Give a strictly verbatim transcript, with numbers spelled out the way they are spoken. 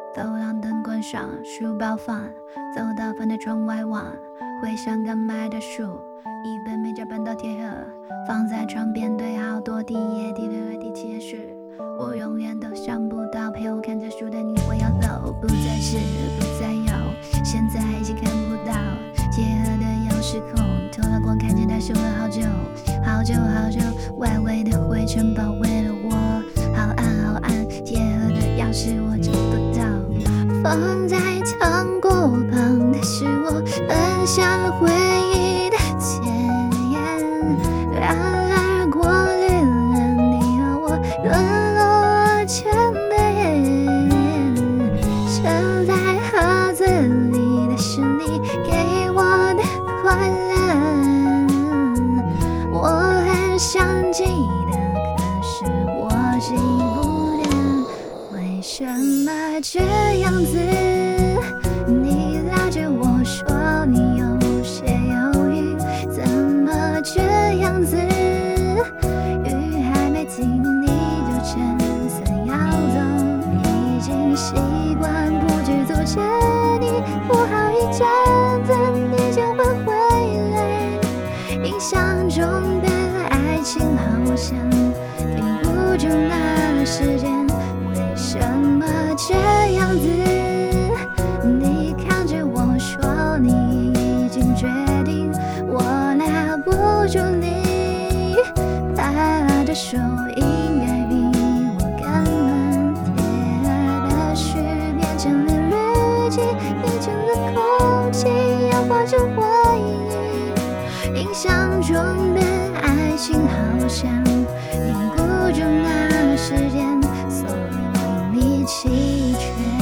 走廊灯关上，书包放，走到饭的窗外望，回想刚买的书，一本没夹半到铁盒，放在床边堆好多第一页、第六页、第七页时，我永远都想不到陪我看着书的你会要走，不再是，不再有，现在已经看不到铁盒的钥匙孔，透了光看见它修了好久，好久好久，外围的灰尘包围了我，好暗好暗，铁盒的钥匙我找不到。放在糖果旁的是我很想回忆的前言，然而过滤了你和我沦落前的眼，盛在盒子里的是你给我的快乐，我很想记得，可是我记不得为什么这样子。你拉着我说你有些犹豫，怎么这样子？雨还没停你就撑伞要走，已经习惯不知足着你，不好一阵子你就会回来。印象中的爱情好像停不住那时间，为什么这样子？你看着我说你已经决定，我拿不住你，他的手应该比我更暖，铁盒的序变成了日记，变成了空气，又或者回忆。印象中的爱情好像停不住那时间，所以你弃权。